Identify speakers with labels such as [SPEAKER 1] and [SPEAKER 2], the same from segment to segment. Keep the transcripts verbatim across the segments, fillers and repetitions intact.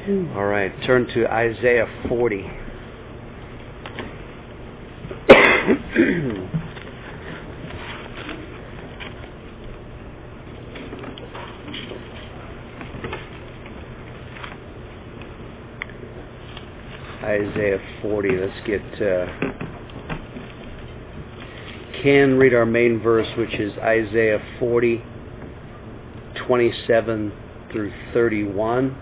[SPEAKER 1] All right, turn to Isaiah forty. Isaiah forty. Let's get uh, Ken read our main verse, which is Isaiah forty, twenty-seven through thirty-one.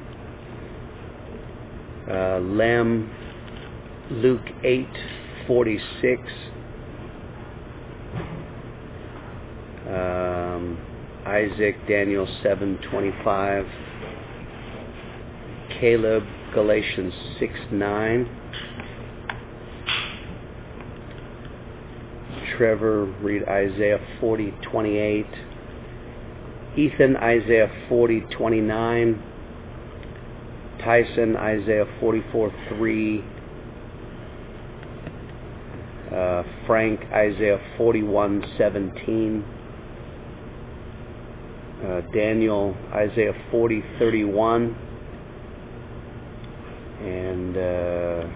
[SPEAKER 1] Uh, Lem, Luke eight, forty-six. Um, Isaac, Daniel seven, twenty-five. Caleb, Galatians six, nine. Trevor, read Isaiah forty, twenty-eight. Ethan, Isaiah forty, twenty-nine. Tyson, Isaiah forty-four, three. Uh, Frank, Isaiah forty-one, seventeen. Uh, Daniel, Isaiah forty, thirty-one. And uh,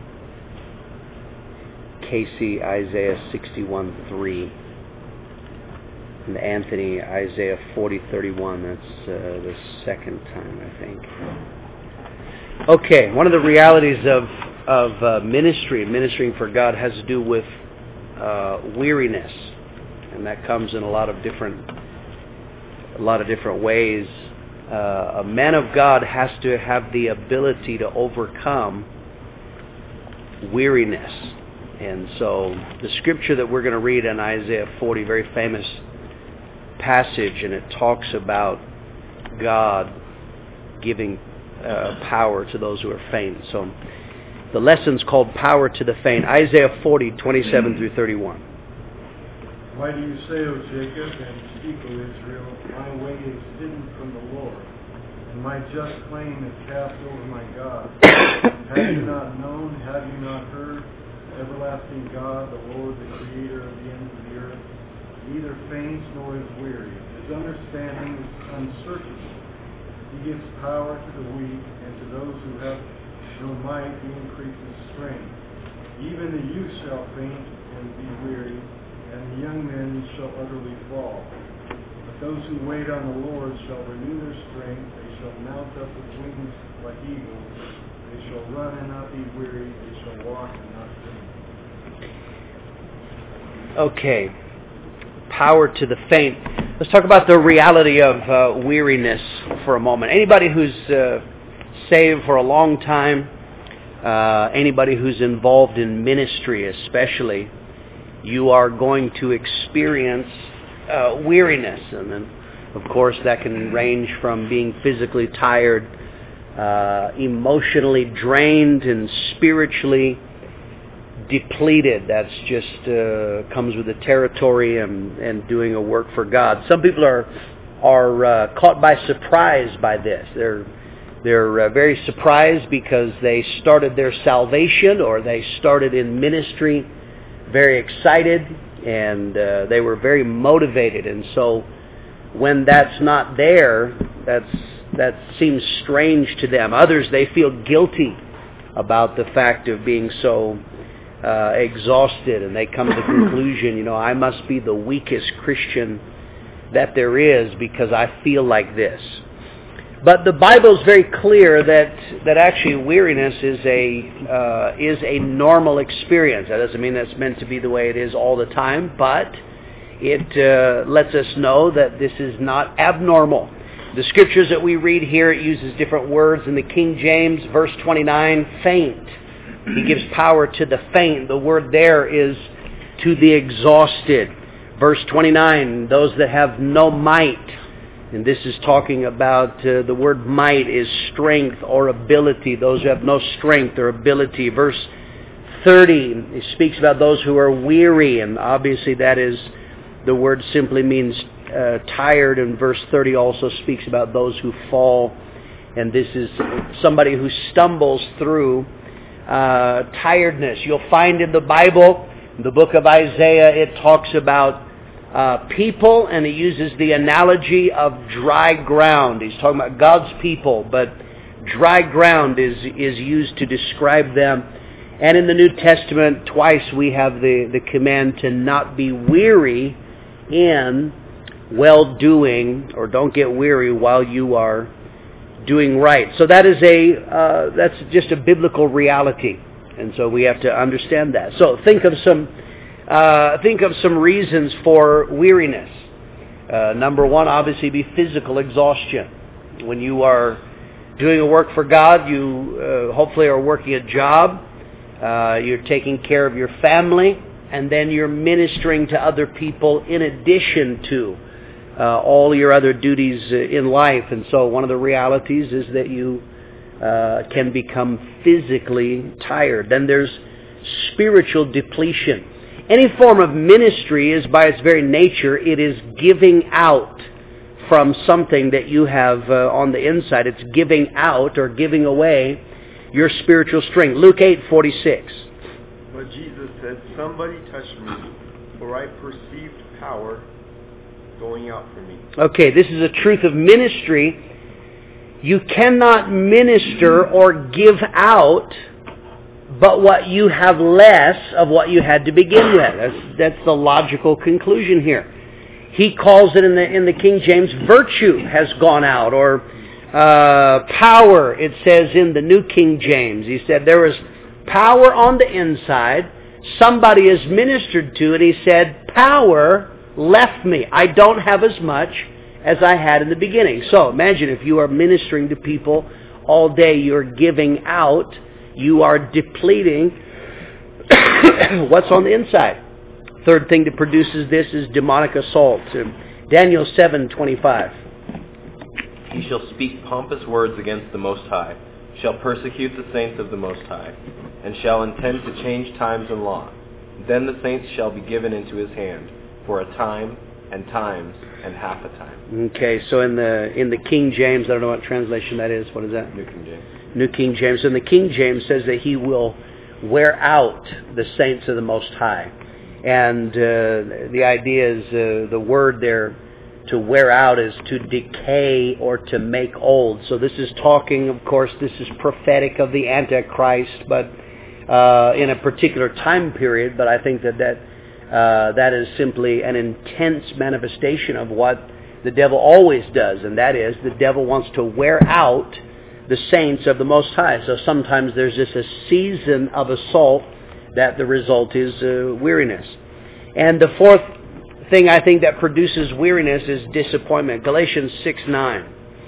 [SPEAKER 1] Casey, Isaiah sixty-one, three. And Anthony, Isaiah forty, thirty-one. That's uh, the second time, I think. Okay, one of the realities of of uh, ministry and ministering for God has to do with uh, weariness, and that comes in a lot of different a lot of different ways. Uh, a man of God has to have the ability to overcome weariness, and so the scripture that we're going to read in Isaiah forty, very famous passage, and it talks about God giving Uh, power to those who are faint. So the lesson's called Power to the Faint. Isaiah forty, twenty-seven through thirty-one.
[SPEAKER 2] Why do you say, O Jacob, and speak, O Israel, my way is hidden from the Lord, and my just claim is cast over my God? Have you not known, have you not heard, everlasting God, the Lord, the Creator of the ends of the earth, neither faints nor is weary. His understanding is unsearchable. He gives power to the weak, and to those who have no might he increases strength. Even the youth shall faint and be weary, and the young men shall utterly fall. But those who wait on the Lord shall renew their strength. They shall mount up with wings like eagles. They shall run and not be weary. They shall walk and not faint.
[SPEAKER 1] Okay. Power to the faint. Let's talk about the reality of uh, weariness for a moment. Anybody who's uh, saved for a long time, uh, anybody who's involved in ministry especially, you are going to experience uh, weariness. And then, of course, that can range from being physically tired, uh, emotionally drained, and spiritually depleted. That's just uh, comes with the territory and, and doing a work for God. Some people are are uh, caught by surprise by this. They're they're uh, very surprised because they started their salvation or they started in ministry very excited and uh, they were very motivated. And so when that's not there, that's that seems strange to them. Others, they feel guilty about the fact of being so Uh, exhausted, and they come to the conclusion, you know, I must be the weakest Christian that there is because I feel like this. But the Bible is very clear that that actually weariness is a uh, is a normal experience. That doesn't mean that's meant to be the way it is all the time, but it uh, lets us know that this is not abnormal. The scriptures that we read here, it uses different words. In the King James, verse twenty-nine, faint. He gives power to the faint. The word there is to the exhausted. Verse twenty-nine, those that have no might. And this is talking about, uh, the word might is strength or ability. Those who have no strength or ability. Verse thirty, it speaks about those who are weary. And obviously that is, the word simply means uh, tired. And verse thirty also speaks about those who fall. And this is somebody who stumbles through Uh, tiredness. You'll find in the Bible, in the book of Isaiah, it talks about uh, people, and it uses the analogy of dry ground. He's talking about God's people, but Dry ground is, is used to describe them. And in the New Testament, twice we have the, the command to not be weary in well-doing, or don't get weary while you are doing right. So that is a uh, that's just a biblical reality, and so we have to understand that. So think of some uh, think of some reasons for weariness. Uh, number one, obviously, be physical exhaustion. When you are doing a work for God, you uh, hopefully are working a job. Uh, you're taking care of your family, and then you're ministering to other people in addition to uh, all your other duties uh, in life. And so one of the realities is that you uh, can become physically tired. Then there's spiritual depletion. Any form of ministry is, by its very nature, it is giving out from something that you have uh, on the inside. It's giving out or giving away your spiritual strength. Luke eight forty-six.
[SPEAKER 3] But Jesus said, "Somebody touched me, for I perceived power going out from me."
[SPEAKER 1] Okay, this is a truth of ministry. You cannot minister or give out but what you have less of what you had to begin with. That's, that's the logical conclusion here. He calls it in the in the King James, virtue has gone out, or uh, power, it says in the New King James. He said there is power on the inside. Somebody is ministered to, and he said, power left me. I don't have as much as I had in the beginning. So imagine if you are ministering to people all day, you're giving out, you are depleting what's on the inside. Third thing that produces this is demonic assault. Daniel seven twenty-five.
[SPEAKER 4] He shall speak pompous words against the Most High, shall persecute the saints of the Most High, and shall intend to change times and law. Then the saints shall be given into his hand for a time and times and half a time.
[SPEAKER 1] Okay, so in the in the King James, I don't know what translation that is. What is that?
[SPEAKER 4] New King James.
[SPEAKER 1] New King James. And the King James says that he will wear out the saints of the Most High. And uh, the idea is, uh, the word there, to wear out, is to decay or to make old. So this is talking, of course, this is prophetic of the Antichrist, but uh, in a particular time period. But I think that that, uh, that is simply an intense manifestation of what the devil always does, and that is the devil wants to wear out the saints of the Most High. So sometimes there's just a season of assault that the result is uh, weariness. And the fourth thing I think that produces weariness is disappointment. Galatians six nine.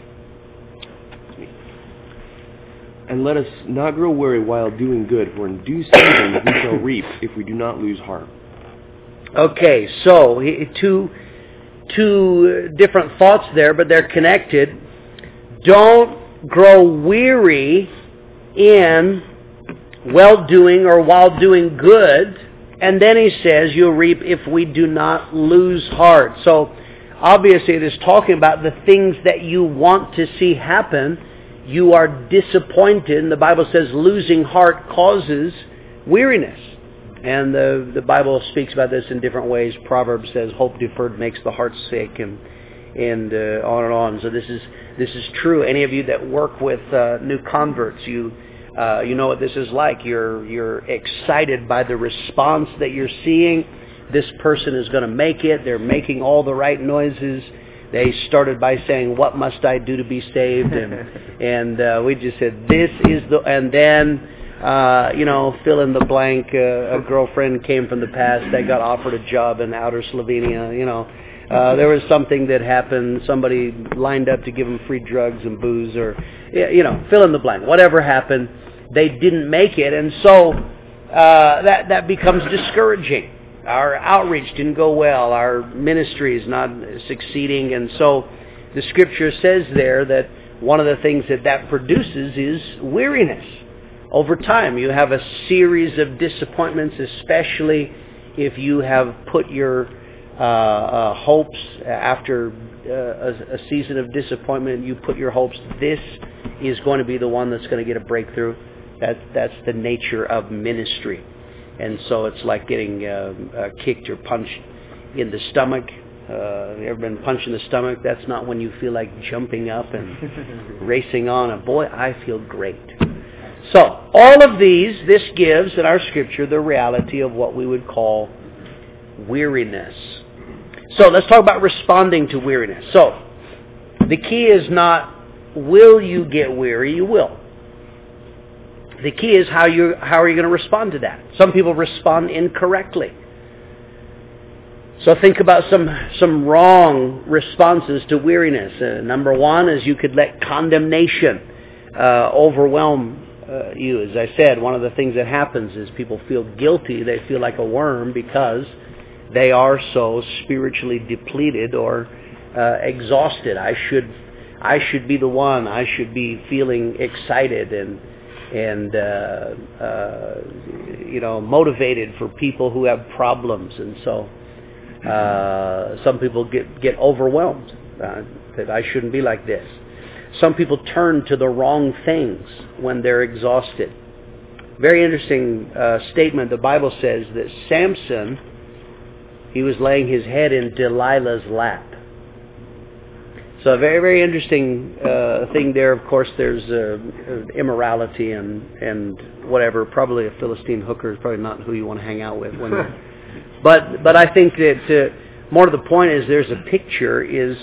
[SPEAKER 5] And let us not grow weary while doing good, for in due season we shall reap if we do not lose heart.
[SPEAKER 1] Okay, so two, two different thoughts there, but they're connected. Don't grow weary in well-doing or while doing good. And then he says, you'll reap if we do not lose heart. So obviously it is talking about the things that you want to see happen. You are disappointed. And the Bible says losing heart causes weariness. And the, the Bible speaks about this in different ways. Proverbs says hope deferred makes the heart sick, and and uh, on and on. So this is this is true. Any of you that work with uh, new converts, you uh, you know what this is like. You're you're excited by the response that you're seeing. This person is going to make it. They're making all the right noises. They started by saying, "What must I do to be saved?" And and uh, we just said, "This is the," and then. Uh, you know, fill in the blank. Uh, a girlfriend came from the past that got offered a job in outer Slovenia. You know, uh, there was something that happened. Somebody lined up to give them free drugs and booze, or you know, fill in the blank. Whatever happened, they didn't make it, and so uh, that that becomes discouraging. Our outreach didn't go well. Our ministry is not succeeding, and so the Scripture says there that one of the things that that produces is weariness. Over time, you have a series of disappointments, especially if you have put your uh, uh, hopes after uh, a, a season of disappointment. You put your hopes, this is going to be the one that's going to get a breakthrough. That, that's the nature of ministry. And so it's like getting uh, uh, kicked or punched in the stomach. Uh, have you ever been punched in the stomach? That's not when you feel like jumping up and racing on. And boy, I feel great. So, all of these, this gives in our scripture the reality of what we would call weariness. So, let's talk about responding to weariness. So, the key is not, will you get weary? You will. The key is how you how are you going to respond to that? Some people respond incorrectly. So think about some some wrong responses to weariness. Uh, number one is you could let condemnation uh, overwhelm uh, you. As I said, one of the things that happens is people feel guilty. They feel like a worm because they are so spiritually depleted or uh, exhausted. I should I should be the one. I should be feeling excited and and uh, uh, you know motivated for people who have problems, and so. Uh, some people get, get overwhelmed uh, that I shouldn't be like this. Some people turn to the wrong things when they're exhausted. Very interesting uh, statement. The Bible says that Samson, he was laying his head in Delilah's lap. So a very, very interesting uh, thing there. Of course, there's uh, immorality and, and whatever. Probably a Philistine hooker is probably not who you want to hang out with when you're But but I think that uh, more to the point is there's a picture is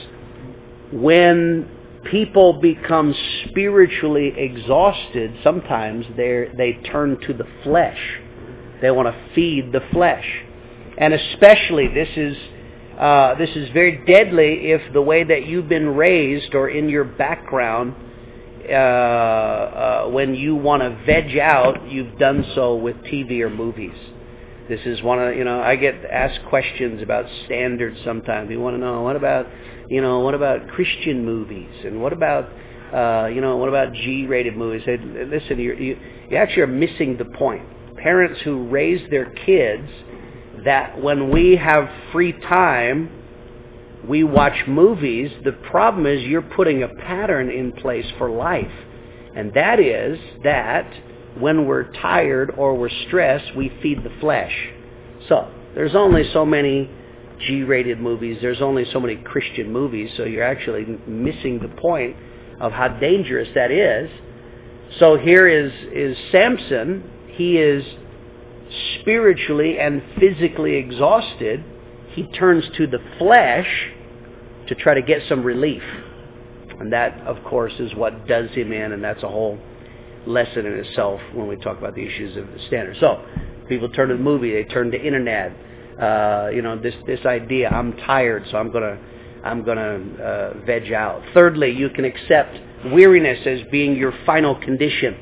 [SPEAKER 1] when people become spiritually exhausted, sometimes they they turn to the flesh. They want to feed the flesh, and especially this is uh, this is very deadly if the way that you've been raised or in your background, uh, uh, when you want to veg out, you've done so with T V or movies. This is one of, you know, I get asked questions about standards sometimes. You want to know, what about, you know, what about Christian movies? And what about, uh, you know, what about G-rated movies? I say, listen, you're, you, you actually are missing the point. Parents who raise their kids that when we have free time, we watch movies. The problem is you're putting a pattern in place for life. And that is that when we're tired or we're stressed, we feed the flesh. So, there's only so many G-rated movies. There's only so many Christian movies. So you're actually missing the point of how dangerous that is. So here is, is Samson. He is spiritually and physically exhausted. He turns to the flesh to try to get some relief. And that, of course, is what does him in, and that's a whole lesson in itself when we talk about the issues of the standard. So, people turn to the movie, they turn to internet. Uh, you know, this this idea, I'm tired, so I'm gonna I'm gonna uh, veg out. Thirdly, you can accept weariness as being your final condition.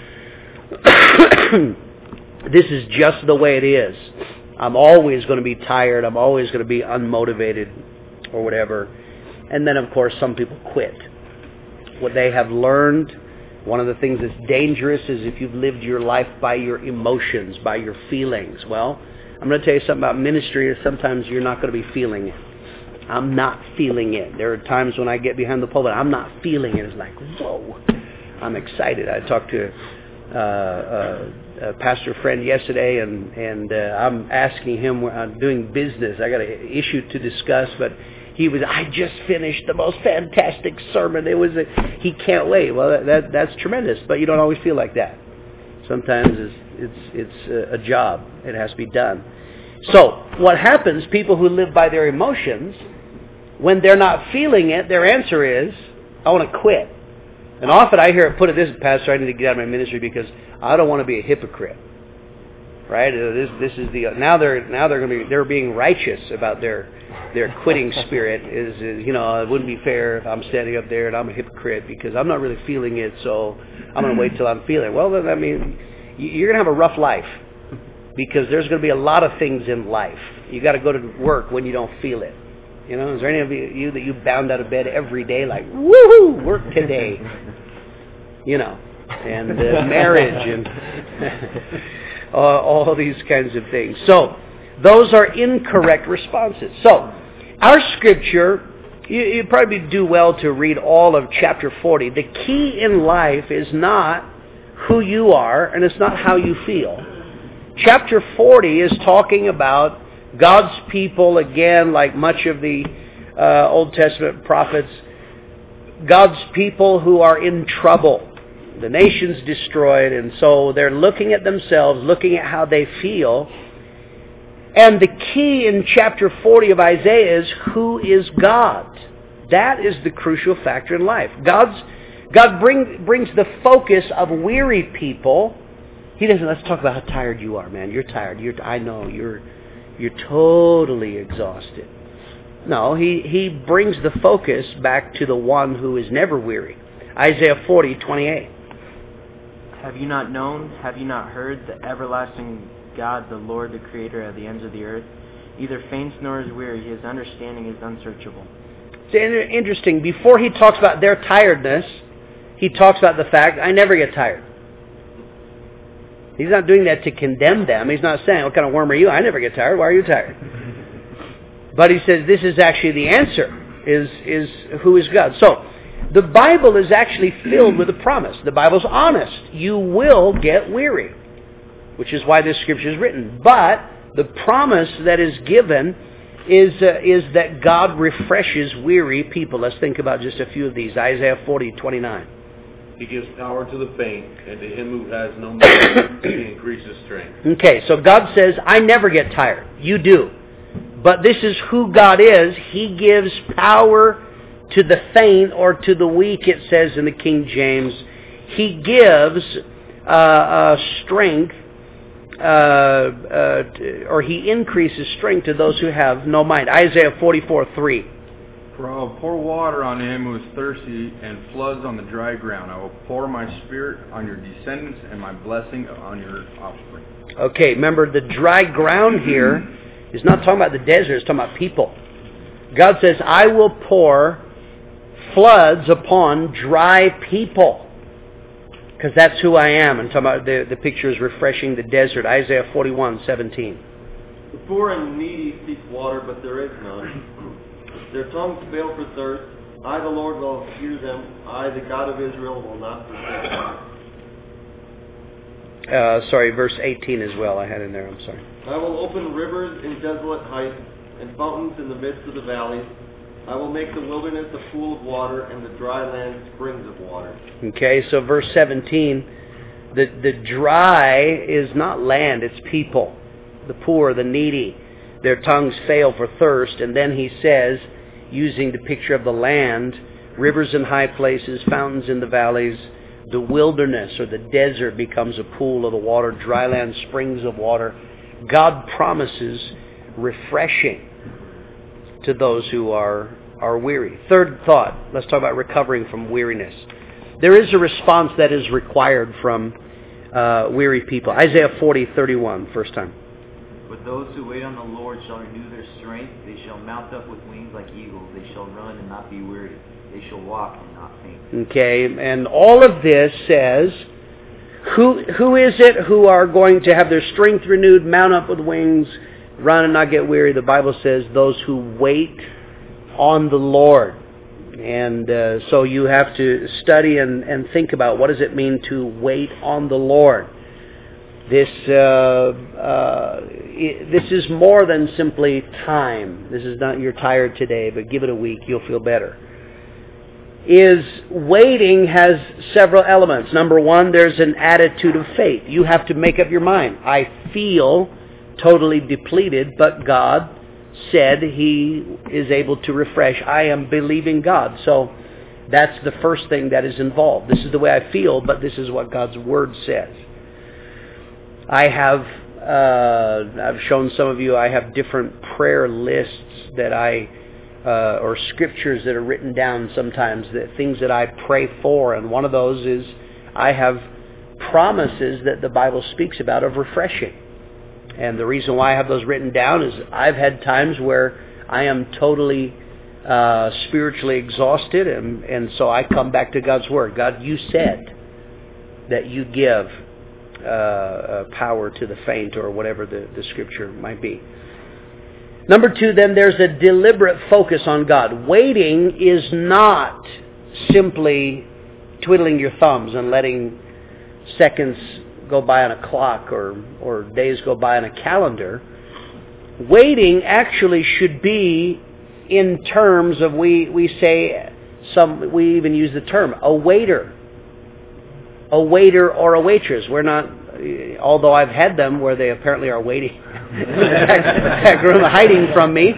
[SPEAKER 1] This is just the way it is. I'm always going to be tired. I'm always going to be unmotivated, or whatever. And then, of course, some people quit. What they have learned. One of the things that's dangerous is if you've lived your life by your emotions, by your feelings. Well, I'm going to tell you something about ministry is sometimes you're not going to be feeling it. I'm not feeling it. There are times when I get behind the pulpit, I'm not feeling it. It's like, whoa, I'm excited. I talked to uh, uh, a pastor friend yesterday, and, and uh, I'm asking him, I'm doing business. I got an issue to discuss, but he was, I just finished the most fantastic sermon. It was, a, he can't wait. Well, that, that that's tremendous, but you don't always feel like that. Sometimes it's it's it's a job. It has to be done. So what happens? People who live by their emotions, when they're not feeling it, their answer is, I want to quit. And often I hear it put it this, Pastor, I need to get out of my ministry because I don't want to be a hypocrite. Right? This this is the now they're now they're going to be they're being righteous about their their quitting spirit. Is, is you know it wouldn't be fair if I'm standing up there and I'm a hypocrite because I'm not really feeling it, so I'm going to wait till I'm feeling it. Well, then I mean you're going to have a rough life because there's going to be a lot of things in life. You got to go to work when you don't feel it. You know, is there any of you that you bound out of bed every day like woohoo work today? You know, and uh, marriage and. Uh, all these kinds of things. So, those are incorrect responses. So, our scripture, you, you probably do well to read all of chapter forty. The key in life is not who you are, and it's not how you feel. Chapter forty is talking about God's people, again, like much of the uh, Old Testament prophets, God's people who are in trouble. The nation's destroyed, and so they're looking at themselves, looking at how they feel. And the key in chapter forty of Isaiah is, who is God? That is the crucial factor in life. God's God bring, brings the focus of weary people. He doesn't, let's talk about how tired you are, man. You're tired. You're, I know, you're you're totally exhausted. No, he, he brings the focus back to the one who is never weary. Isaiah forty, twenty-eight.
[SPEAKER 6] Have you not known, have you not heard, the everlasting God, the Lord, the Creator of the ends of the earth, neither faints nor is weary, his understanding is unsearchable.
[SPEAKER 1] It's interesting. Before he talks about their tiredness, he talks about the fact, I never get tired. He's not doing that to condemn them. He's not saying, what kind of worm are you? I never get tired. Why are you tired? But he says this is actually the answer, is, is who is God. So, the Bible is actually filled with a promise. The Bible's honest. You will get weary, which is why this scripture is written. But the promise that is given is uh, is that God refreshes weary people. Let's think about just a few of these. Isaiah forty, twenty-nine.
[SPEAKER 7] He gives power to the faint, and to him who has no might, he increases strength.
[SPEAKER 1] Okay, so God says, I never get tired. You do. But this is who God is. He gives power to the faint, or to the weak, it says in the King James. He gives uh, uh, strength, uh, uh, or he increases strength to those who have no might. Isaiah forty-four, three.
[SPEAKER 8] For I will pour water on him who is thirsty, and floods on the dry ground. I will pour my spirit on your descendants, and my blessing on your offspring.
[SPEAKER 1] Okay, remember the dry ground here is not talking about the desert, it's talking about people. God says, I will pour floods upon dry people, because that's who I am. And talking about the, the picture is refreshing the desert. Isaiah forty-one, seventeen.
[SPEAKER 9] The poor and needy seek water, but there is none. Their tongues fail for thirst. I, the Lord, will hear them. I, the God of Israel, will not forsake them.
[SPEAKER 1] Uh, sorry, verse eighteen as well. I had in there. I'm sorry.
[SPEAKER 9] I will open rivers in desolate heights and fountains in the midst of the valleys. I will make the wilderness a pool of water and the dry land springs of water. Okay,
[SPEAKER 1] so verse seventeen, the, the dry is not land, it's people. The poor, the needy, their tongues fail for thirst. And then he says, using the picture of the land, rivers in high places, fountains in the valleys, the wilderness or the desert becomes a pool of the water, dry land, springs of water. God promises refreshing to those who are, are weary. Third thought, let's talk about recovering from weariness. There is a response that is required from uh, weary people. Isaiah forty, thirty-one, first time.
[SPEAKER 6] But those who wait on the Lord shall renew their strength. They shall mount up with wings like eagles. They shall run and not be weary. They shall walk and not faint. Okay, and all of this says, who who is it who are going to have their strength renewed, mount up with wings, run and not get weary? The Bible says those who wait on the Lord. And uh, so you have to study and, and think about what does it mean to wait on the Lord. This uh, uh, this is more than simply time. This is not you're tired today, but give it a week, you'll feel better. Is waiting has several elements. Number one, there's an attitude of faith. You have to make up your mind. I feel totally depleted, but God said He is able to refresh. I am believing God. So that's the first thing that is involved. This is the way I feel, but this is what God's Word says. I have, uh, I've shown some of you, I have different prayer lists that I, uh, or scriptures that are written down sometimes, that things that I pray for. And one of those is I have promises that the Bible speaks about of refreshing. And the reason why I have those written down is I've had times where I am totally uh, spiritually exhausted, and, and so I come back to God's Word. God, you said that you give uh, uh, power to the faint, or whatever the, the scripture might be. Number two, then, there's a deliberate focus on God. Waiting is not simply twiddling your thumbs and letting seconds go by on a clock, or, or days go by on a calendar.
[SPEAKER 1] Waiting actually should be in terms of, we, we say, some we even use the term, a waiter. A waiter or a waitress. We're not, although I've had them where they apparently are waiting in the back, back room hiding from me.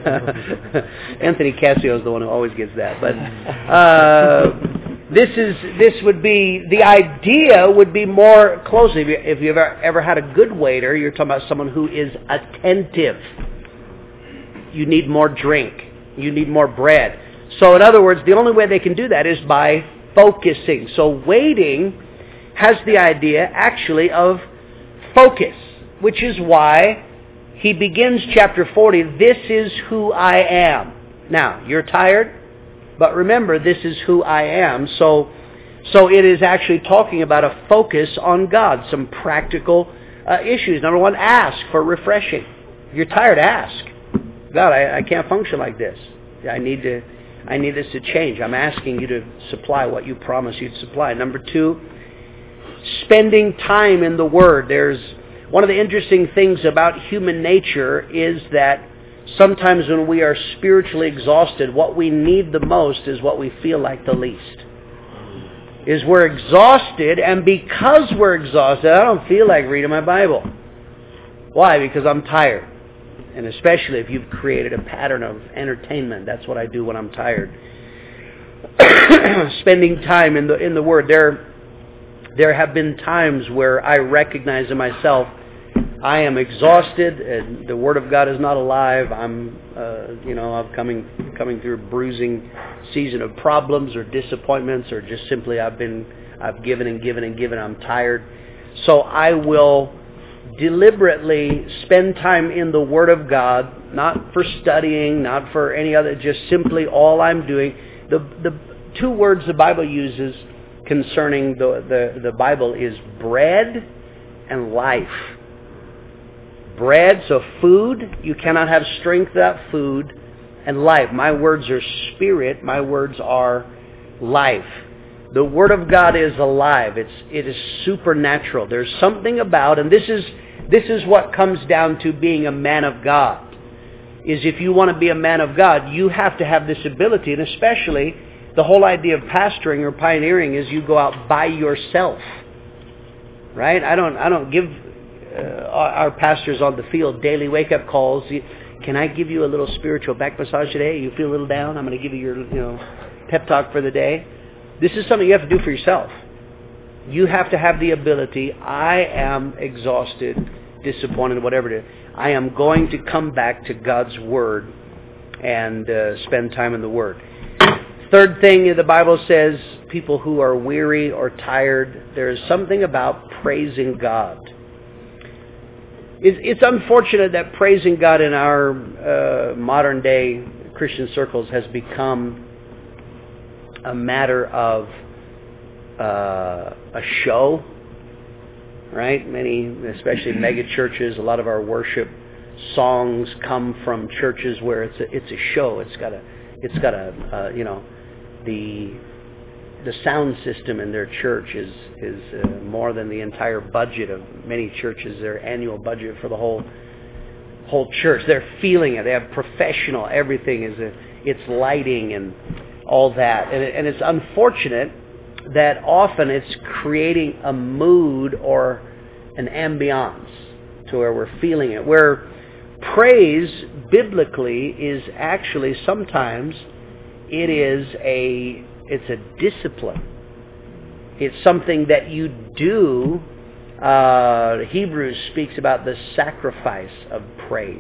[SPEAKER 1] Anthony Cassio is the one who always gets that. But uh, this is this would be, the idea would be more closely, if, you, if you've ever, ever had a good waiter, you're talking about someone who is attentive. You need more drink. You need more bread. So in other words, the only way they can do that is by focusing. So waiting has the idea actually of focus, which is why he begins chapter forty, this is who I am. Now, you're tired, but remember, this is who I am. So, so it is actually talking about a focus on God, some practical uh, issues. Number one, ask for refreshing. If you're tired, ask. God, I, I can't function like this. I need to, I need this to change. I'm asking you to supply what you promised you'd supply. Number two, spending time in the Word. There's one of the interesting things about human nature is that sometimes when we are spiritually exhausted, what we need the most is what we feel like the least. Is we're exhausted, and because we're exhausted, I don't feel like reading my Bible. Why? Because I'm tired. And especially if you've created a pattern of entertainment, that's what I do when I'm tired. Spending time in the in the Word. There, there have been times where I recognize in myself, I am exhausted, and the Word of God is not alive. I'm, uh, you know, I'm coming coming through a bruising season of problems or disappointments, or just simply I've been I've given and given and given. I'm tired, so I will deliberately spend time in the Word of God, not for studying, not for any other, just simply all I'm doing. The the two words the Bible uses concerning the, the, the Bible is bread and life. Bread, so food, you cannot have strength without food, and life. My words are spirit, my words are life. The Word of God is alive. It's it is supernatural. There's something about, and this is this is what comes down to being a man of God. Is if you want to be a man of God, you have to have this ability, and especially the whole idea of pastoring or pioneering is you go out by yourself. Right? I don't I don't give uh, our pastors on the field daily wake-up calls. Can I give you a little spiritual back massage today? You feel a little down? I'm going to give you your you know pep talk for the day. This is something you have to do for yourself. You have to have the ability, I am exhausted, disappointed, whatever it is. I am going to come back to God's Word and uh, spend time in the Word. Third thing, the Bible says, people who are weary or tired, there is something about praising God. It's, it's unfortunate that praising God in our uh, modern day Christian circles has become a matter of uh, a show, right? Many, especially mega churches, a lot of our worship songs come from churches where it's a, it's a show. It's got a, it's got a, uh, you know, the the sound system in their church is is uh, more than the entire budget of many churches. Their annual budget for the whole whole church. They're feeling it. They have professional. Everything is a, it's lighting and all that. And, it, and it's unfortunate that often it's creating a mood or an ambiance to where we're feeling it. Where praise biblically is actually sometimes it is a it's a discipline. It's something that you do. Uh, Hebrews speaks about the sacrifice of praise.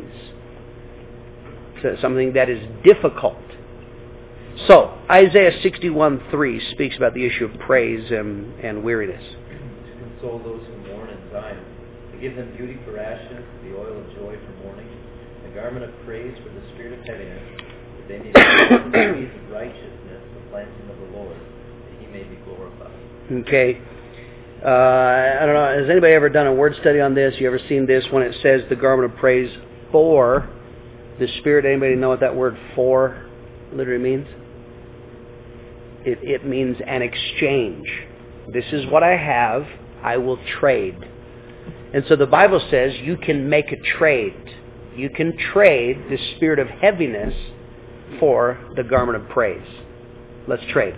[SPEAKER 1] So something that is difficult. So, Isaiah sixty-one three speaks about the issue of praise and, and weariness.
[SPEAKER 6] To console those who mourn in Zion, to give them beauty for ashes, the oil of joy for mourning, the garment of praise for the spirit of heaviness, that they may be the trees of righteousness, the planting of the Lord, that He may be glorified.
[SPEAKER 1] Okay. Uh, I don't know, has anybody ever done a word study on this? You ever seen this when it says the garment of praise for the Spirit? Anybody know what that word for literally means? It, it means an exchange. This is what I have, I will trade. And so the Bible says you can make a trade. You can trade the spirit of heaviness for the garment of praise. Let's trade.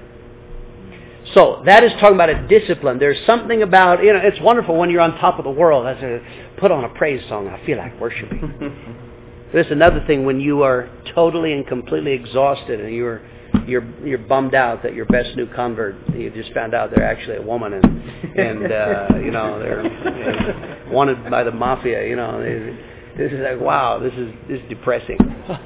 [SPEAKER 1] So that is talking about a discipline. There's something about, you know, it's wonderful when you're on top of the world. I say, put on a praise song. I feel like worshiping. There's another thing when you are totally and completely exhausted and you're you're you're bummed out that your best new convert, you just found out they're actually a woman and and uh, you know they're you know, wanted by the mafia. You know, this is like, wow, this is this is depressing.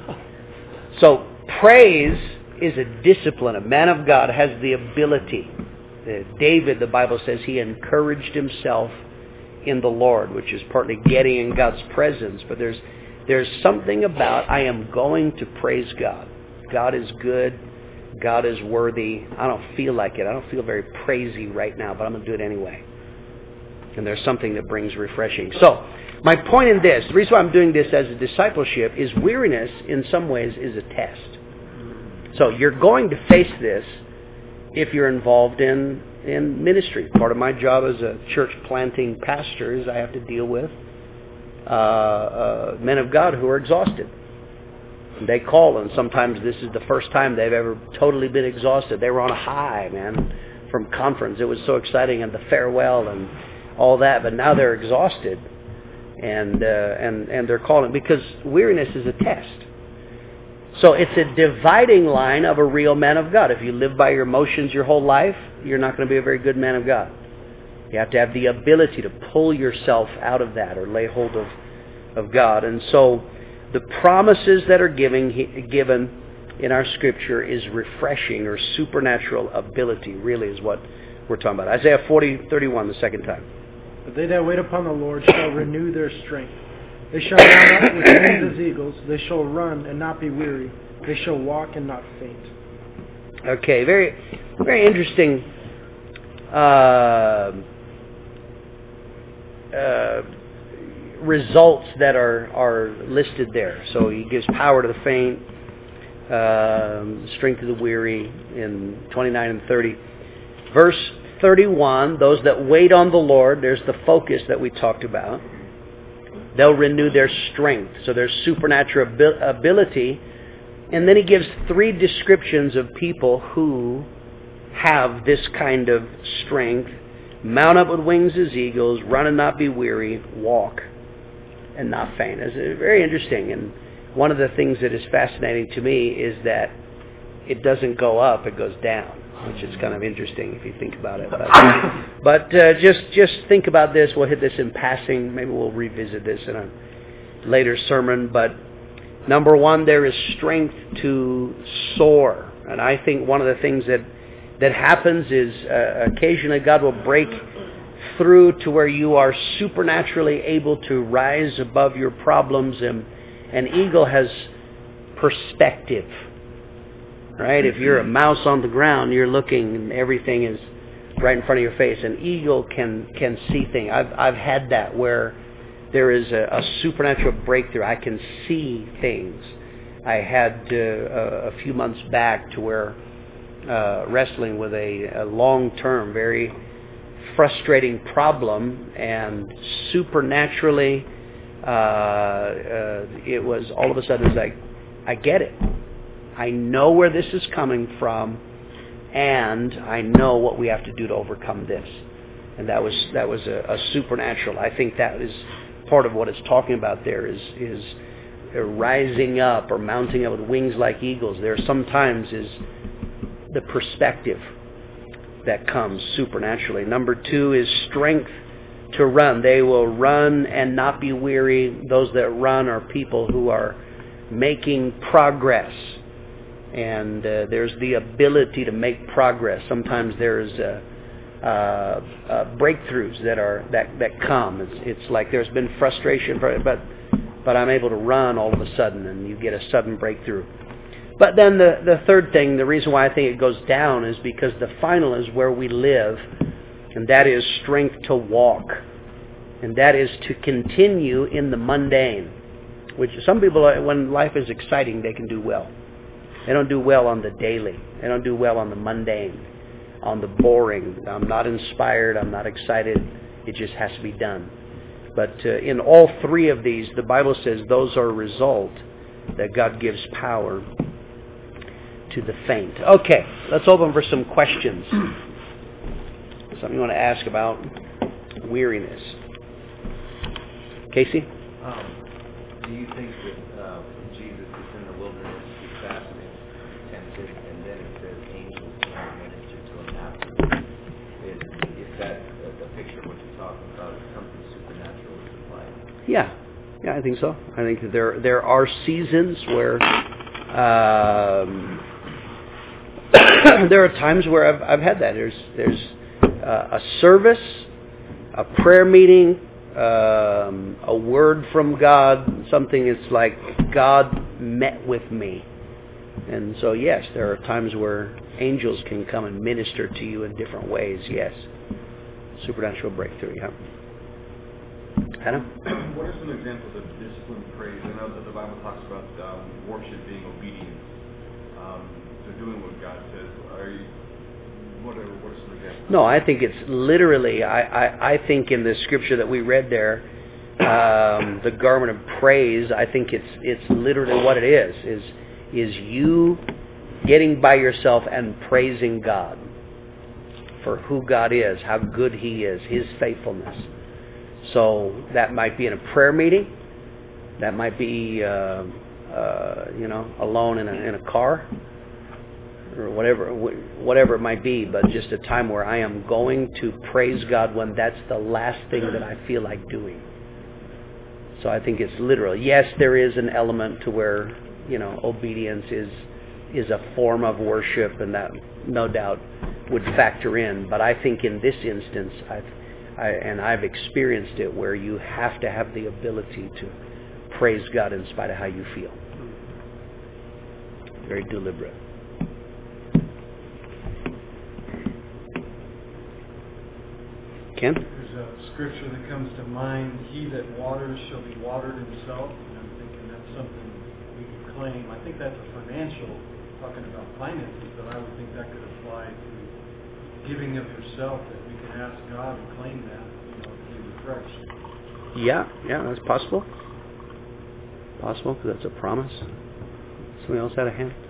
[SPEAKER 1] So praise is a discipline. A man of God has the ability. Uh, David, the Bible says, he encouraged himself in the Lord, which is partly getting in God's presence. But there's there's something about, I am going to praise God. God is good. God is worthy. I don't feel like it. I don't feel very praisey right now, but I'm going to do it anyway. And there's something that brings refreshing. So, my point in this, the reason why I'm doing this as a discipleship is weariness in some ways is a test. So you're going to face this if you're involved in, in ministry. Part of my job as a church planting pastor is I have to deal with uh, uh, men of God who are exhausted. And they call, and sometimes this is the first time they've ever totally been exhausted. They were on a high, man, from conference. It was so exciting, and the farewell and all that, but now they're exhausted. And, uh, and, and they're calling because weariness is a test. So it's a dividing line of a real man of God. If you live by your emotions your whole life, you're not going to be a very good man of God. You have to have the ability to pull yourself out of that or lay hold of, of God. And so the promises that are giving, given in our Scripture is refreshing or supernatural ability, really is what we're talking about. Isaiah forty thirty-one, the second time.
[SPEAKER 10] But they that wait upon the Lord shall renew their strength. They shall mount up with wings as eagles. They shall run and not be weary. They shall walk and not faint.
[SPEAKER 1] Okay, very, very interesting uh, uh, results that are, are listed there. So he gives power to the faint, uh, strength to the weary in twenty-nine and thirty. Verse thirty-one, those that wait on the Lord, there's the focus that we talked about. They'll renew their strength. So there's supernatural ability. And then he gives three descriptions of people who have this kind of strength. Mount up with wings as eagles, run and not be weary, walk and not faint. It's very interesting. And one of the things that is fascinating to me is that it doesn't go up, it goes down, which is kind of interesting if you think about it. But, but uh, just just think about this. We'll hit this in passing. Maybe we'll revisit this in a later sermon. But number one, there is strength to soar. And I think one of the things that, that happens is uh, occasionally God will break through to where you are supernaturally able to rise above your problems. And an eagle has perspective. Right? If you're a mouse on the ground, you're looking and everything is right in front of your face. An eagle can can see things. I've I've had that where there is a, a supernatural breakthrough. I can see things. I had uh, a, a few months back to where uh, wrestling with a, a long-term, very frustrating problem, and supernaturally, uh, uh, it was all of a sudden it's like, I get it. I know where this is coming from, and I know what we have to do to overcome this. And that was that was a, a supernatural. I think that is part of what it's talking about there is is rising up or mounting up with wings like eagles. There sometimes is the perspective that comes supernaturally. Number two is strength to run. They will run and not be weary. Those that run are people who are making progress. And uh, there's the ability to make progress. Sometimes there's uh, uh, uh, breakthroughs that are that, that come. It's, it's like there's been frustration, but but I'm able to run all of a sudden, and you get a sudden breakthrough. But then the, the third thing, the reason why I think it goes down is because the final is where we live, and that is strength to walk. And that is to continue in the mundane, which some people, when life is exciting, they can do well. They don't do well on the daily. They don't do well on the mundane, on the boring. I'm not inspired. I'm not excited. It just has to be done. But uh, in all three of these, the Bible says those are a result that God gives power to the faint. Okay, let's open for some questions. Something you want to ask about weariness. Casey?
[SPEAKER 6] Um, do you think that uh, Jesus is in the wilderness, he's fasting, tempted, and then it says angels came and ministered to him after? Is, is that a, a picture of what you're talking about? Is something supernatural is implied?
[SPEAKER 1] Yeah, yeah, I think so. I think that there there are seasons where um, there are times where I've I've had that. There's there's uh, a service, a prayer meeting, um, a word from God, something it's like God met with me. And so yes, there are times where angels can come and minister to you in different ways, yes. Supernatural breakthrough, yeah. Hannah?
[SPEAKER 11] What are some examples of disciplined praise? I know that the Bible talks about um, worship being obedience um, to doing what God says. Are you, what, are, what are some examples?
[SPEAKER 1] No, I think it's literally, I, I, I think in the scripture that we read there, um, the garment of praise, I think it's it's literally what it is, is, is you getting by yourself and praising God for who God is, how good He is, His faithfulness. So that might be in a prayer meeting. That might be, uh, uh, you know, alone in a, in a car, or whatever, whatever it might be. But just a time where I am going to praise God when that's the last thing that I feel like doing. So I think it's literal. Yes, there is an element to where, you know, obedience is is a form of worship, and that no doubt would factor in. But I think in this instance, I've I, and I've experienced it where you have to have the ability to praise God in spite of how you feel. Very deliberate. Ken?
[SPEAKER 2] There's a scripture that comes to mind, he that waters shall be watered himself. And I'm thinking that's something we can claim. I think that's a financial, talking about finances, but I would think that could apply to giving of yourself, that we can ask God and claim that, you know, to be refreshed.
[SPEAKER 1] Yeah, yeah, that's possible. Possible, because that's a promise. Somebody else had a hand?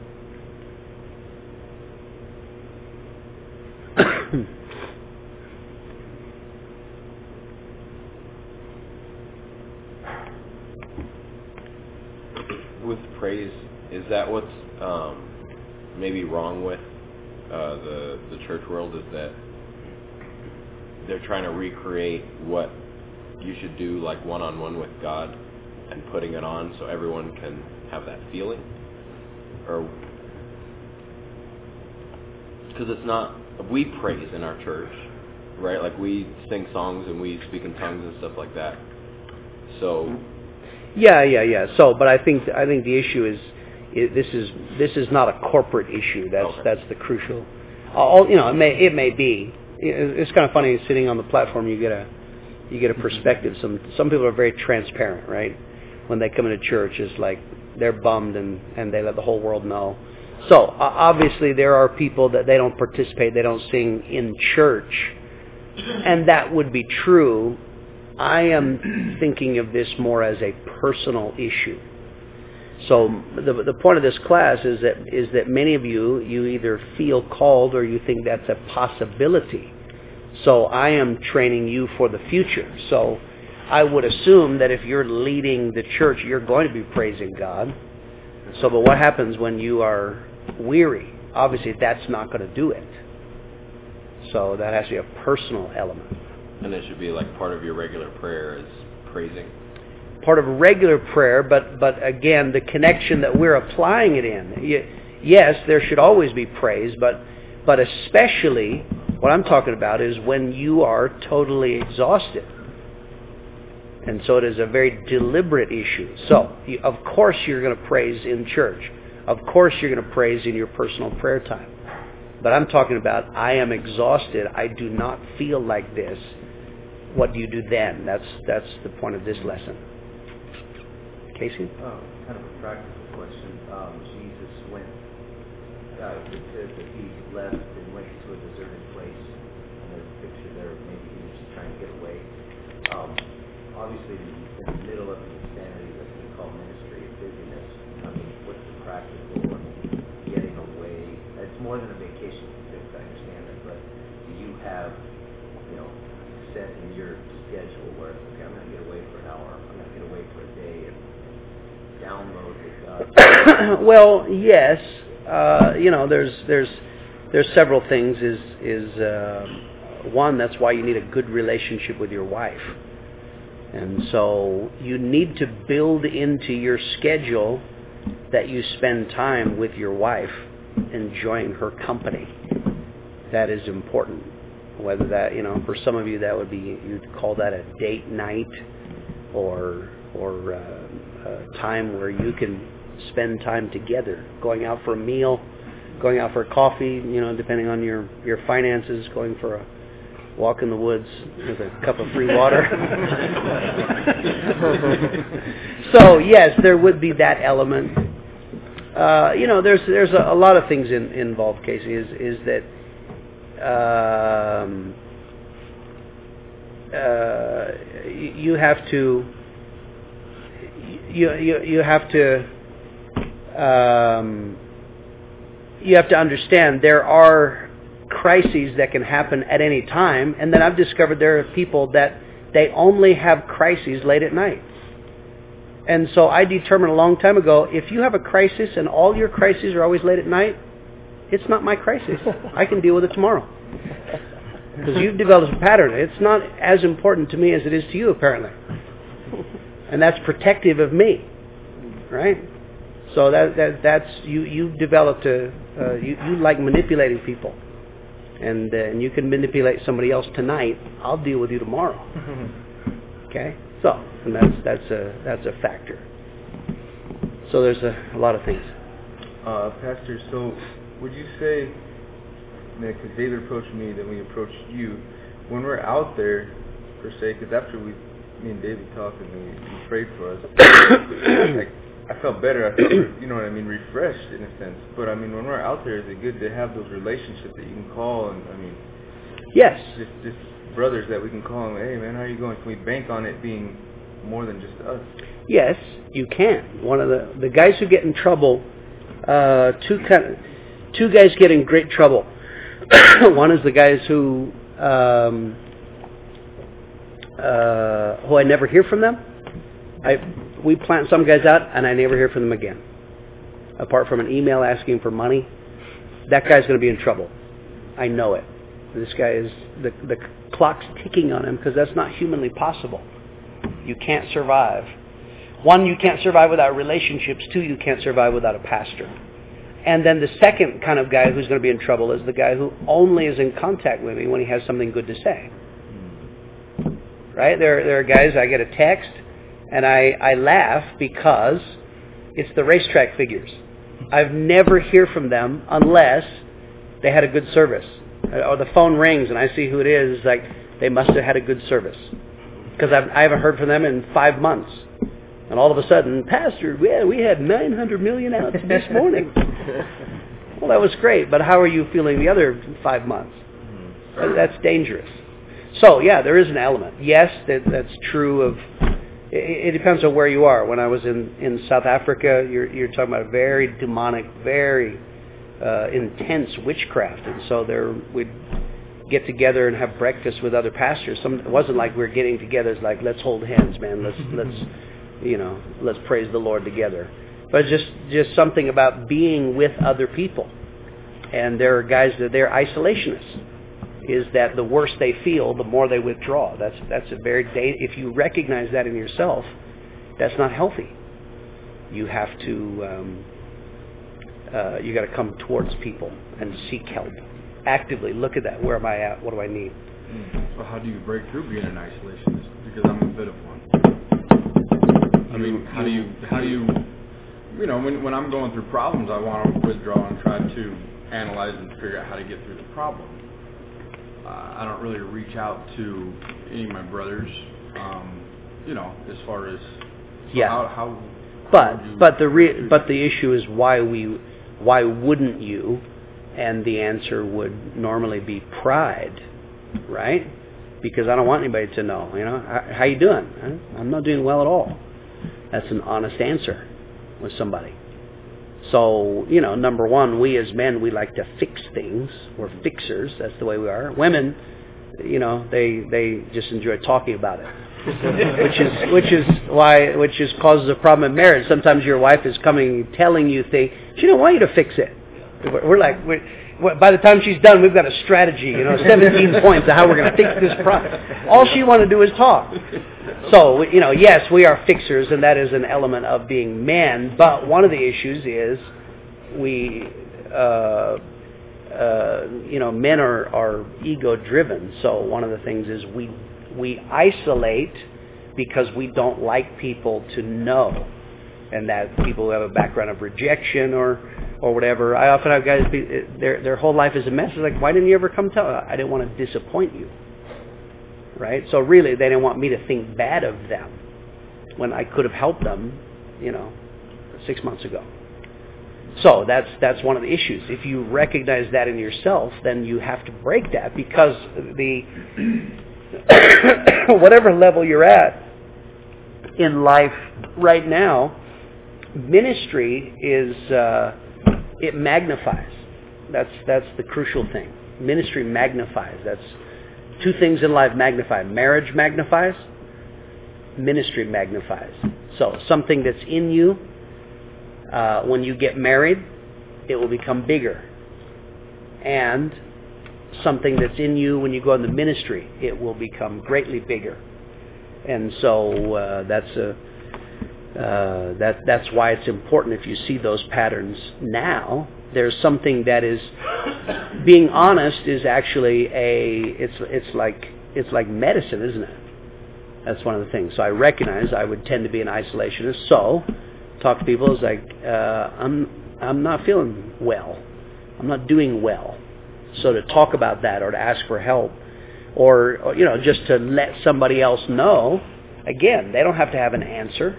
[SPEAKER 4] With praise, is that what's um, maybe wrong with uh, the the church world? Is that they're trying to recreate what you should do, like one-on-one with God, and putting it on so everyone can have that feeling? Or because it's not, we praise in our church, right? Like we sing songs and we speak in tongues and stuff like that. So
[SPEAKER 1] yeah, yeah, yeah. So, but I think I think the issue is, is this is this is not a corporate issue. That's
[SPEAKER 4] okay.
[SPEAKER 1] That's the crucial. All, you know, it may it may be. It's kind of funny sitting on the platform. You get a you get a perspective. Some some people are very transparent, right? When they come into church, it's like they're bummed and, and they let the whole world know. So uh, obviously there are people that they don't participate, they don't sing in church, and that would be true. I am thinking of this more as a personal issue. So the the point of this class is that is that many of you you either feel called or you think that's a possibility. So I am training you for the future. So I would assume that if you're leading the church, you're going to be praising God. So, but what happens when you are weary? Obviously, that's not going to do it. So that has to be a personal element.
[SPEAKER 4] And it should be like part of your regular prayer is praising.
[SPEAKER 1] Part of regular prayer, but but again, the connection that we're applying it in. Yes, there should always be praise, but but especially what I'm talking about is when you are totally exhausted. And so it is a very deliberate issue. So, you, of course you're going to praise in church. Of course you're going to praise in your personal prayer time. But I'm talking about, I am exhausted. I do not feel like this. What do you do then? That's that's the point of this lesson. Casey?
[SPEAKER 6] Oh, kind of a practical question. Um, Jesus went, uh, it says that he left and went to a deserted place. And there's a picture there of maybe he was just trying to get away. Um, Obviously, obviously in the middle of the insanity that we call ministry and busyness, I mean, what's the practical of getting away? It's more than a vacation to fix, I understand that, but do you have, you know, set in your schedule where, okay, I'm going to get away for an hour, I'm going to get away for a day and download with God?
[SPEAKER 1] Well, yes. Uh, you know, there's there's there's several things. Is is uh, one, that's why you need a good relationship with your wife, and so you need to build into your schedule that you spend time with your wife, enjoying her company. That is important. Whether that, you know, for some of you that would be, you'd call that a date night, or or uh, a time where you can spend time together, going out for a meal, going out for a coffee, you know, depending on your, your finances, going for a walk in the woods with a cup of free water. So, yes, there would be that element. Uh, you know, there's there's a, a lot of things in, involved, Casey, is, is that um, uh, you have to you you you have to Um, you have to understand there are crises that can happen at any time, and then I've discovered there are people that they only have crises late at night. And so I determined a long time ago, if you have a crisis and all your crises are always late at night, it's not my crisis. I can deal with it tomorrow. Because you've developed a pattern. It's not as important to me as it is to you, apparently. And that's protective of me, right? So that, that that's you you've developed a uh, you you like manipulating people, and uh, and you can manipulate somebody else tonight. I'll deal with you tomorrow. Okay, so and that's that's a that's a factor. So there's a, a lot of things.
[SPEAKER 3] Uh, Pastor, so would you say, because David approached me, then we approached you, when we're out there per se, because after we me and David talked and we, we prayed for us, like, I felt better. I felt, you know what I mean, refreshed in a sense. But I mean, when we're out there, is it good to have those relationships that you can call? And I mean,
[SPEAKER 1] yes,
[SPEAKER 3] just just brothers that we can call and, hey man, how are you going? Can we bank on it being more than just us? Yes, you can. One of the the guys who get in trouble, uh, two kind of, two guys get in great trouble. One is the guys who um, uh, who I never hear from them. I we plant some guys out and I never hear from them again. Apart from an email asking for money, that guy's going to be in trouble. I know it. This guy is the the clock's ticking on him because that's not humanly possible. You can't survive. One, you can't survive without relationships. Two, you can't survive without a pastor. And then the second kind of guy who's going to be in trouble is the guy who only is in contact with me when he has something good to say. Right? There, there are guys, I get a text, and I, I laugh because it's the racetrack figures. I've never hear from them unless they had a good service. Or the phone rings and I see who it is. It's like, they must have had a good service. Because I've, I haven't heard from them in five months. And all of a sudden, Pastor, yeah, we had nine hundred million out this morning. Well, that was great, but how are you feeling the other five months? That's dangerous. So, yeah, there is an element. Yes, that, that's true of... It, it depends on where you are. When I was in, in South Africa, you're, you're talking about very demonic, very uh, intense witchcraft. And so there we'd get together and have breakfast with other pastors. Some, it wasn't like we were getting together. It's like, let's hold hands, man. Let's... let's you know, let's praise the Lord together. But just just something about being with other people. And there are guys that they're isolationists. Is that the worse they feel, the more they withdraw. That's that's a very da- if you recognize that in yourself, that's not healthy. You have to um, uh, you got to come towards people and seek help actively. Look at that. Where am I at? What do I need?
[SPEAKER 8] So how do you break through being an isolationist? Because I'm a bit of one. I mean, how do you, how do you, you know, when when I'm going through problems, I want to withdraw and try to analyze and figure out how to get through the problem. Uh, I don't really reach out to any of my brothers, um, you know, as far as so
[SPEAKER 1] yeah.
[SPEAKER 8] how, how
[SPEAKER 1] but
[SPEAKER 8] how
[SPEAKER 1] but the re- but the issue is why we why wouldn't you? And the answer would normally be pride, right?
[SPEAKER 3] because I don't want anybody to know. You know, how, how you doing? I'm not doing well at all. That's an honest answer with somebody. So, you know, number one, we as men, we like to fix things. We're fixers. That's the way we are. Women, you know, they they just enjoy talking about it, which is which is why which is causes a problem in marriage. Sometimes your wife is coming, telling you things. She don't want you to fix it. We're like, we're, by the time she's done, we've got a strategy, you know, seventeen points of how we're going to fix this problem. All she wants to do is talk. So, you know, yes, we are fixers, and that is an element of being men. But one of the issues is we, uh, uh, you know, men are, are ego-driven. So one of the things is we we isolate because we don't like people to know, and that people who have a background of rejection or or whatever. I often have guys, be, their their whole life is a mess. It's like, why didn't you ever come tell? I didn't want to disappoint you. Right? So really, they didn't want me to think bad of them when I could have helped them, you know, six months ago. So that's that's one of the issues. If you recognize that in yourself, then you have to break that, because the whatever level you're at in life right now, ministry is uh, it magnifies. That's that's the crucial thing. Ministry magnifies. That's two things in life magnify. Marriage magnifies. Ministry magnifies. So something that's in you, uh, when you get married, it will become bigger. And something that's in you when you go into ministry, it will become greatly bigger. And so uh, that's a uh, that that's why it's important. If you see those patterns now, there's something that is being honest is actually a it's it's like it's like medicine, isn't it? That's one of the things. So I recognize I would tend to be an isolationist. So talk to people is like uh, I'm I'm not feeling well. I'm not doing well. So to talk about that, or to ask for help, or, or you know, just to let somebody else know. Again, they don't have to have an answer,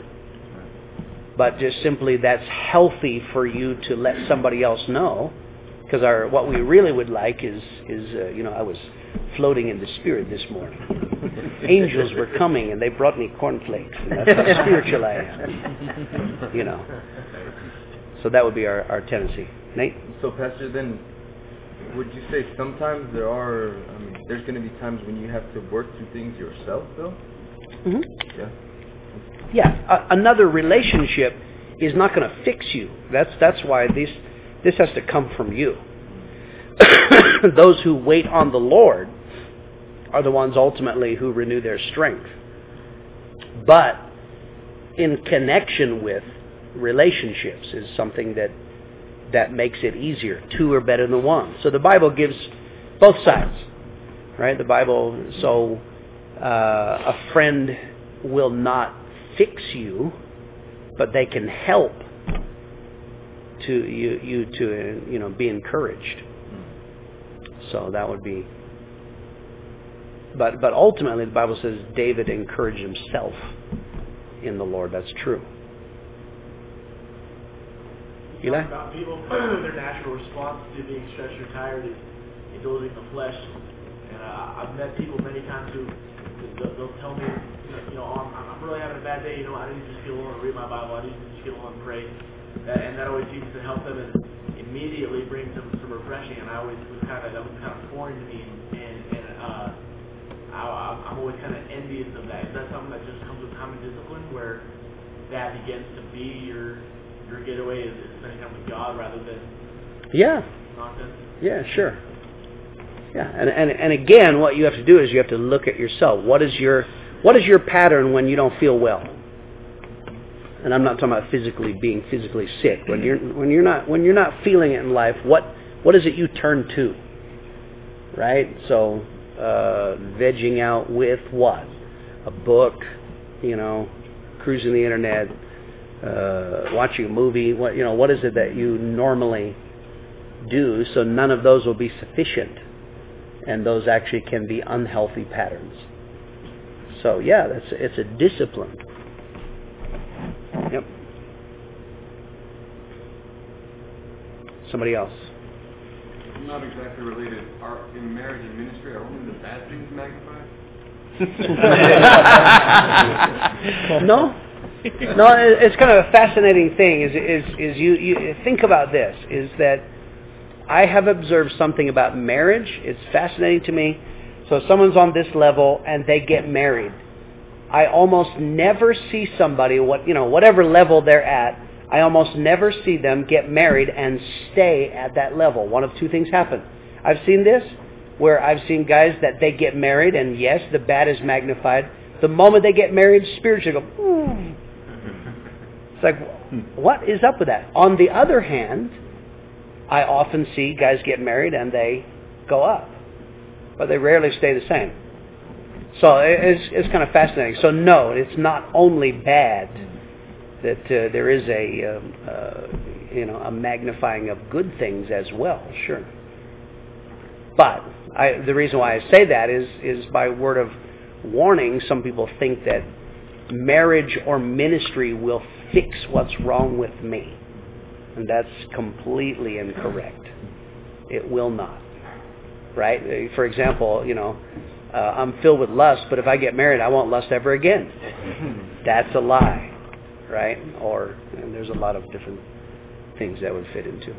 [SPEAKER 3] but just simply that's healthy for you to let somebody else know. Because our what we really would like is is uh, you know, I was floating in the spirit this morning. Angels were coming and they brought me cornflakes. And that's how spiritual I am. You know. So that would be our, our tendency. Nate?
[SPEAKER 12] So Pastor, then would you say sometimes there are, I mean, there's going to be times when you have to work through things yourself, though?
[SPEAKER 3] Mm-hmm.
[SPEAKER 12] Yeah.
[SPEAKER 3] Yeah. A- another relationship is not going to fix you. That's that's why this this has to come from you. Those who wait on the Lord are the ones ultimately who renew their strength. But in connection with relationships is something that that makes it easier. Two are better than one. So the Bible gives both sides, right? The Bible, so uh, a friend will not fix you, but they can help to you, you to uh, you know, be encouraged. So that would be. But but ultimately, the Bible says David encouraged himself in the Lord. That's true. Eli?
[SPEAKER 13] About people, their natural response to being stressed or tired is indulging the flesh. And uh, I've met people many times who they'll, they'll tell me, you know, oh, I'm, I'm really having a bad day. You know, I need to just get alone and read my Bible. I need to just get alone and pray. That, and that always seems to help them and immediately bring some some refreshing. And I always was kind of that was kind of foreign to me. And, and uh, I, I'm always kind of envious of that. Is that something that just comes with common discipline, where that begins to be your your getaway is, is spending time with God rather than
[SPEAKER 3] yeah
[SPEAKER 13] nonsense?
[SPEAKER 3] Yeah, sure. Yeah, and, and and again, what you have to do is you have to look at yourself. What is your what is your pattern when you don't feel well? And I'm not talking about physically being physically sick. When you're when you're not when you're not feeling it in life, what what is it you turn to? Right? So uh, vegging out with what? A book, you know, cruising the internet, uh, watching a movie. What you know? What is it that you normally do? So none of those will be sufficient, and those actually can be unhealthy patterns. So yeah, that's it's a discipline. Yep. Somebody else.
[SPEAKER 11] Not exactly related. Are in marriage and ministry, are only the bad things magnified?
[SPEAKER 3] No? No, it's kind of a fascinating thing. Is is is you, you think about this? Is that I have observed something about marriage. It's fascinating to me. So if someone's on this level and they get married, I almost never see somebody, what you know, whatever level they're at, I almost never see them get married and stay at that level. One of two things happen. I've seen this, where I've seen guys that they get married, and yes, the bad is magnified. The moment they get married, spiritually go, ooh. It's like, what is up with that? On the other hand, I often see guys get married and they go up, but they rarely stay the same. So it's, it's kind of fascinating. So no, it's not only bad that uh, there is a um, uh, you know a magnifying of good things as well. Sure, but I, the reason why I say that is is by word of warning. Some people think that marriage or ministry will fix what's wrong with me, and that's completely incorrect. It will not. Right? For example, you know, uh, I'm filled with lust, but if I get married, I won't lust ever again. That's a lie. Right? Or, and there's a lot of different things that would fit into.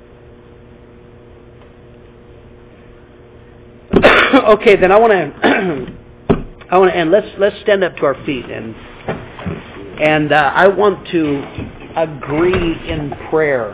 [SPEAKER 3] Okay, then I want to, I want to end. Let's let's stand up to our feet, and and uh, I want to agree in prayer,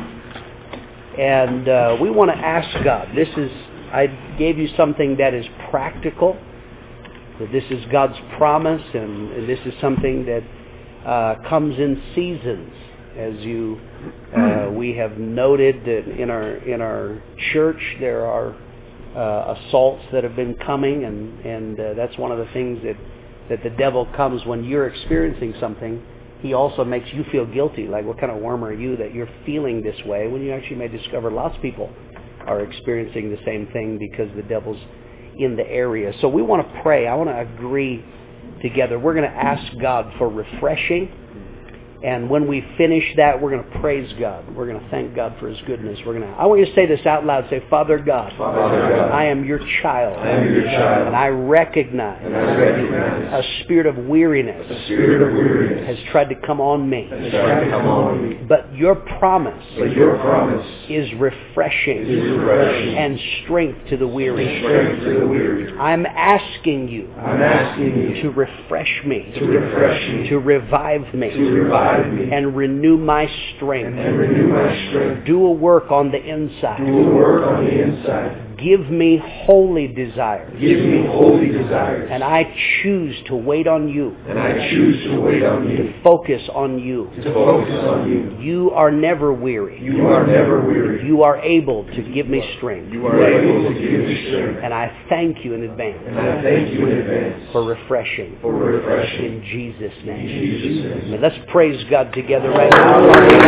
[SPEAKER 3] and uh, we want to ask God. This is, I gave you something that is practical. That this is God's promise, and, and this is something that Uh, comes in seasons, as you uh, we have noted that in our in our church there are uh, assaults that have been coming, and and uh, that's one of the things that that the devil comes when you're experiencing something. He also makes you feel guilty, like what kind of worm are you that you're feeling this way, when you actually may discover lots of people are experiencing the same thing because the devil's in the area. So we want to pray. I want to agree together. We're going to ask God for refreshing, and when we finish that, we're going to praise God. We're going to thank God for His goodness. We're going to. I want you to say this out loud. Say, Father God,
[SPEAKER 14] Father God,
[SPEAKER 3] I am your child,
[SPEAKER 14] I am your child,
[SPEAKER 3] and I recognize,
[SPEAKER 14] and I recognize
[SPEAKER 3] a spirit of weariness,
[SPEAKER 14] a spirit of weariness
[SPEAKER 3] has tried to come on me.
[SPEAKER 14] has tried to come on me.
[SPEAKER 3] But your promise,
[SPEAKER 14] but your promise
[SPEAKER 3] is refreshing,
[SPEAKER 14] is refreshing
[SPEAKER 3] and strength to the weary.
[SPEAKER 14] and strength to the weary.
[SPEAKER 3] I'm asking you,
[SPEAKER 14] I'm asking you
[SPEAKER 3] to refresh me,
[SPEAKER 14] to refresh me,
[SPEAKER 3] to revive me,
[SPEAKER 14] to revive me,
[SPEAKER 3] and renew my strength.
[SPEAKER 14] and renew my strength.
[SPEAKER 3] Do a work on the inside.
[SPEAKER 14] Do a work on the inside.
[SPEAKER 3] Give me holy desires.
[SPEAKER 14] Give me holy desires.
[SPEAKER 3] And I choose to wait on you.
[SPEAKER 14] And I choose to wait on you.
[SPEAKER 3] To focus on you.
[SPEAKER 14] To focus on you.
[SPEAKER 3] You are never weary.
[SPEAKER 14] You are never weary.
[SPEAKER 3] You are able to give me strength.
[SPEAKER 14] You are able to give me strength.
[SPEAKER 3] And I thank you in advance.
[SPEAKER 14] And I thank you in advance
[SPEAKER 3] for refreshing.
[SPEAKER 14] For refreshing.
[SPEAKER 3] In Jesus' name.
[SPEAKER 14] In Jesus' name.
[SPEAKER 3] Let's praise God together right now.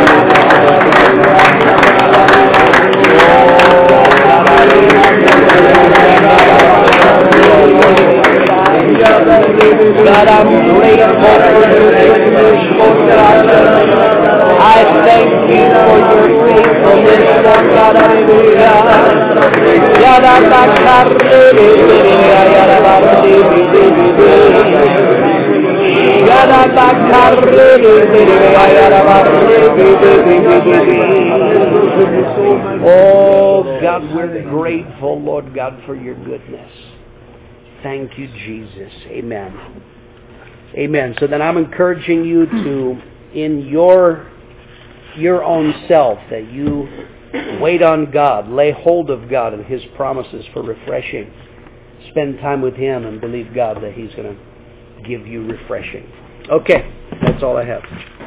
[SPEAKER 3] God, I'm grateful for your goodness, Lord God. I thank you for your faithfulness, Lord God. Hallelujah. Oh, God, we're grateful, Lord God, for your goodness. Thank you, Jesus. Amen. Amen. So then I'm encouraging you to, in your your own self, that you wait on God, lay hold of God and His promises for refreshing. Spend time with Him and believe God that He's going to give you refreshing. Okay, that's all I have.